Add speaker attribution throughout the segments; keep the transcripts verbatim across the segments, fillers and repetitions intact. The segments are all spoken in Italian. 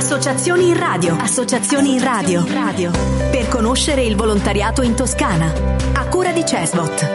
Speaker 1: Associazioni in radio. Associazioni in radio. Radio. Per conoscere il volontariato in Toscana. A cura di Cesbot.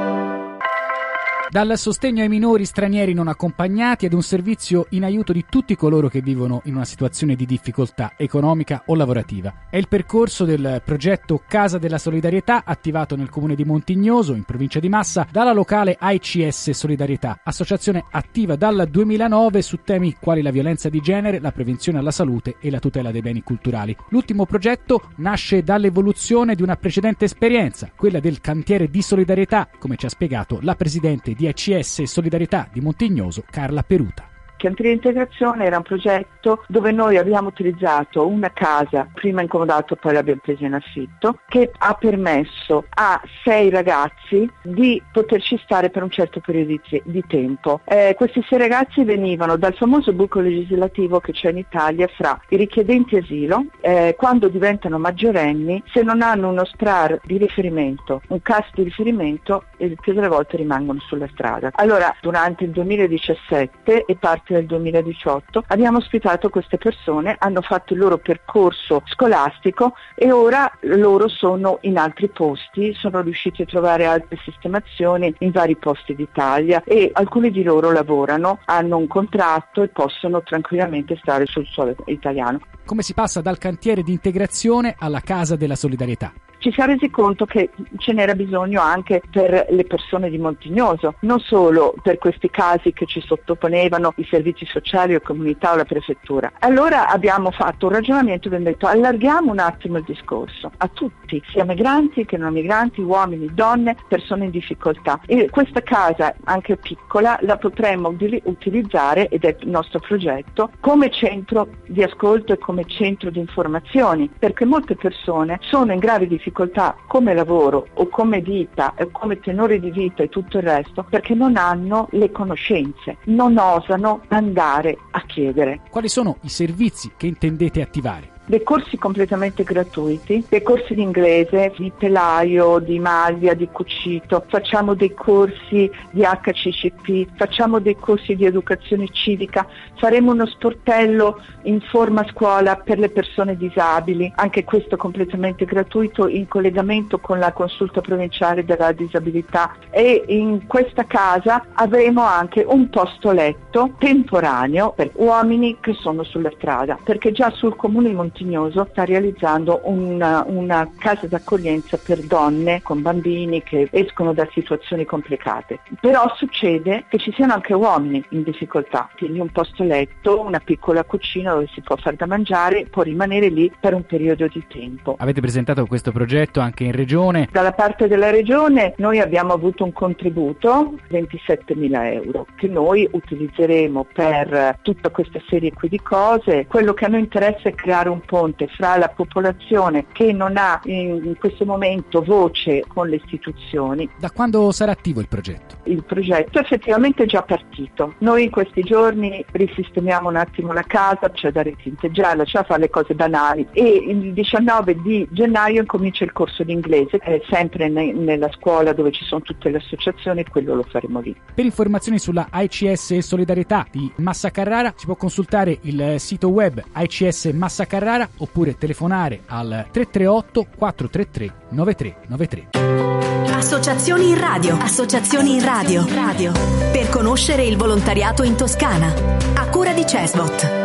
Speaker 2: Dal sostegno ai minori stranieri non accompagnati ad un servizio in aiuto di tutti coloro che vivono in una situazione di difficoltà economica o lavorativa. È il percorso del progetto Casa della Solidarietà, attivato nel comune di Montignoso, in provincia di Massa, dalla locale A I C S Solidarietà, associazione attiva dal duemilanove su temi quali la violenza di genere, la prevenzione alla salute e la tutela dei beni culturali. L'ultimo progetto nasce dall'evoluzione di una precedente esperienza, quella del cantiere di solidarietà, come ci ha spiegato la presidente di A I C S Solidarietà di Montignoso, Carla Peruta.
Speaker 3: Cantiere di integrazione era un progetto dove noi abbiamo utilizzato una casa, prima in comodato, poi l'abbiamo presa in affitto, che ha permesso a sei ragazzi di poterci stare per un certo periodo di, di tempo. Eh, questi sei ragazzi venivano dal famoso buco legislativo che c'è in Italia fra i richiedenti asilo, eh, quando diventano maggiorenni, se non hanno uno S P R A R di riferimento, un C A S di riferimento, il più delle volte rimangono sulla strada. Allora, durante il duemiladiciassette e parte del duemiladiciotto abbiamo ospitato queste persone, hanno fatto il loro percorso scolastico e ora loro sono in altri posti, sono riusciti a trovare altre sistemazioni in vari posti d'Italia e alcuni di loro lavorano, hanno un contratto e possono tranquillamente stare sul suolo italiano.
Speaker 2: Come si passa dal cantiere di integrazione alla Casa della Solidarietà?
Speaker 3: Ci si è resi conto che ce n'era bisogno anche per le persone di Montignoso, non solo per questi casi che ci sottoponevano i servizi sociali o comunità o la prefettura. Allora abbiamo fatto un ragionamento e abbiamo detto allarghiamo un attimo il discorso a tutti, sia migranti che non migranti, uomini, donne, persone in difficoltà. E questa casa, anche piccola, la potremmo utilizzare, ed è il nostro progetto, come centro di ascolto e come centro di informazioni, perché molte persone sono in grave difficoltà come lavoro o come vita, o come tenore di vita e tutto il resto, perché non hanno le conoscenze, non osano andare a chiedere.
Speaker 2: Quali sono i servizi che intendete attivare?
Speaker 3: Dei corsi completamente gratuiti, dei corsi di inglese, di telaio, di maglia, di cucito, facciamo dei corsi di H C C P, facciamo dei corsi di educazione civica, faremo uno sportello in forma scuola per le persone disabili, anche questo completamente gratuito in collegamento con la consulta provinciale della disabilità, e in questa casa avremo anche un posto letto temporaneo per uomini che sono sulla strada, perché già sul comune di Montignoso sta realizzando una, una casa d'accoglienza per donne con bambini che escono da situazioni complicate. Però succede che ci siano anche uomini in difficoltà, quindi un posto letto, una piccola cucina dove si può far da mangiare, può rimanere lì per un periodo di tempo.
Speaker 2: Avete presentato questo progetto anche in regione?
Speaker 3: Dalla parte della regione noi abbiamo avuto un contributo, ventisettemila euro, che noi utilizzeremo per tutta questa serie qui di cose. Quello che a noi interessa è creare un ponte fra la popolazione che non ha in questo momento voce con le istituzioni.
Speaker 2: Da quando sarà attivo il progetto?
Speaker 3: Il progetto effettivamente è già partito. Noi in questi giorni risistemiamo un attimo la casa, c'è da ritinteggiarla, c'è da fare le cose banali, e il diciannove di gennaio incomincia il corso di inglese, è sempre ne- nella scuola dove ci sono tutte le associazioni, quello lo faremo lì.
Speaker 2: Per informazioni sulla A I C S Solidarietà di Massa Carrara si può consultare il sito web A I C S Massa Carrara oppure telefonare al tre tre otto quattro tre tre nove tre nove tre.
Speaker 1: Associazioni in radio. Associazioni in radio. Radio. Per conoscere il volontariato in Toscana. A cura di Cesbot.